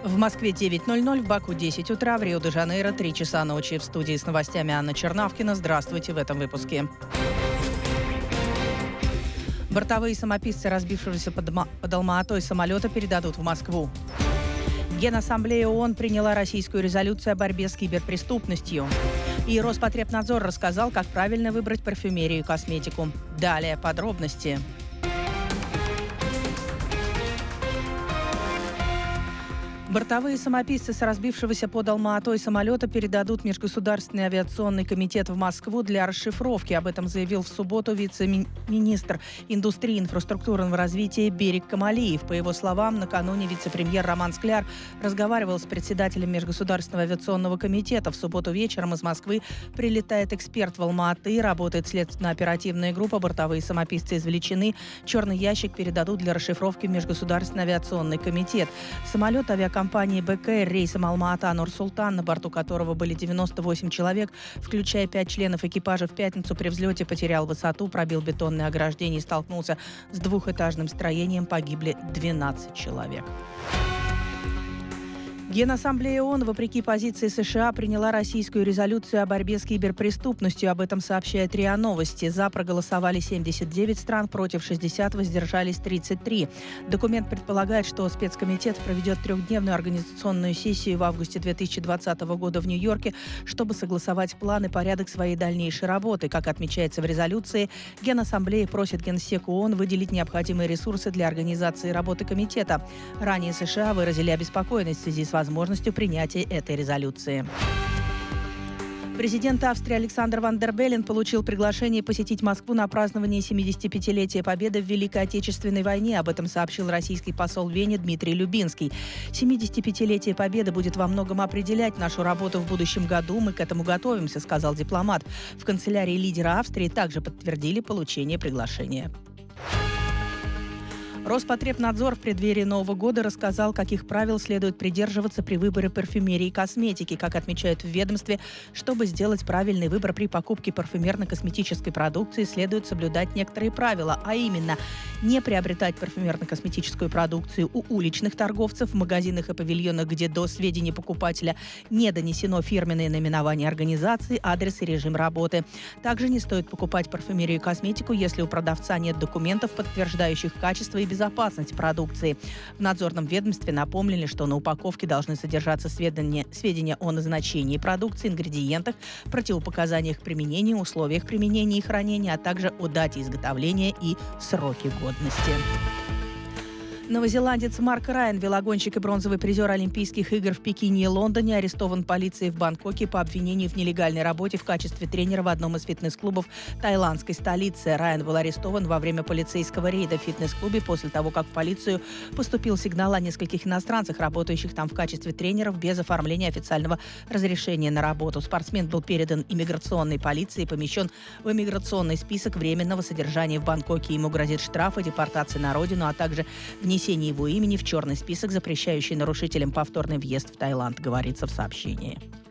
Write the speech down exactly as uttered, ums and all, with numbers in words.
В Москве девять ноль ноль, в Баку десять утра, в Рио-де-Жанейро три часа ночи. В студии с новостями Анна Чернавкина. Здравствуйте в этом выпуске. Бортовые самописцы разбившегося под, Ма- под Алма-Атой самолета передадут в Москву. Генассамблея ООН приняла российскую резолюцию о борьбе с киберпреступностью. И Роспотребнадзор рассказал, как правильно выбрать парфюмерию и косметику. Далее подробности. Бортовые самописцы с разбившегося под Алма-Атой самолета передадут в Межгосударственный авиационный комитет в Москву для расшифровки. Об этом заявил в субботу вице-министр индустрии и инфраструктурного развития Берик Камалиев. По его словам, накануне вице-премьер Роман Скляр разговаривал с председателем Межгосударственного авиационного комитета. В субботу вечером из Москвы прилетает эксперт в Алма-Аты, работает следственно-оперативная группа, бортовые самописцы извлечены, черный ящик передадут для расшифровки в Межгосударственный авиационный комитет. Самолет авиакомпании Компании БКР рейсом Алма-Ата-Нур-Султан, на борту которого были девяносто восемь человек, включая пять членов экипажа, в пятницу при взлете потерял высоту, пробил бетонное ограждение и столкнулся с двухэтажным строением. Погибли двенадцать человек. Генассамблея ООН, вопреки позиции США, приняла российскую резолюцию о борьбе с киберпреступностью. Об этом сообщает РИА Новости. За проголосовали семьдесят девять стран, против шестьдесят, воздержались тридцать три. Документ предполагает, что спецкомитет проведет трехдневную организационную сессию в августе две тысячи двадцатого года в Нью-Йорке, чтобы согласовать план и порядок своей дальнейшей работы. Как отмечается в резолюции, Генассамблея просит Генсек ООН выделить необходимые ресурсы для организации работы комитета. Ранее США выразили обеспокоенность в связи с возможностью принятия этой резолюции. Президент Австрии Александр Ван дер Беллен получил приглашение посетить Москву на празднование семидесятипятилетия Победы в Великой Отечественной войне. Об этом сообщил российский посол в Вене Дмитрий Любинский. семидесятипятилетие Победы будет во многом определять нашу работу в будущем году. Мы к этому готовимся, сказал дипломат. В канцелярии лидера Австрии также подтвердили получение приглашения. Роспотребнадзор в преддверии Нового года рассказал, каких правил следует придерживаться при выборе парфюмерии и косметики. Как отмечают в ведомстве, чтобы сделать правильный выбор при покупке парфюмерно-косметической продукции, следует соблюдать некоторые правила, а именно не приобретать парфюмерно-косметическую продукцию у уличных торговцев, в магазинах и павильонах, где до сведений покупателя не донесено фирменное наименование организации, адрес и режим работы. Также не стоит покупать парфюмерию и косметику, если у продавца нет документов, подтверждающих качество и безопасность продукции. В надзорном ведомстве напомнили, что на упаковке должны содержаться сведения, сведения о назначении продукции, ингредиентах, противопоказаниях применения, условиях применения и хранения, а также о дате изготовления и сроке годности. Новозеландец Марк Райан, велогонщик и бронзовый призер Олимпийских игр в Пекине и Лондоне, арестован полицией в Бангкоке по обвинению в нелегальной работе в качестве тренера в одном из фитнес-клубов таиландской столицы. Райан был арестован во время полицейского рейда в фитнес-клубе после того, как в полицию поступил сигнал о нескольких иностранцах, работающих там в качестве тренеров без оформления официального разрешения на работу. Спортсмен был передан иммиграционной полиции и помещен в иммиграционный список временного содержания в Бангкоке. Ему грозит штраф и депортация на родину, а также внесение его имени в черный список, запрещающий нарушителям повторный въезд в Таиланд, говорится в сообщении.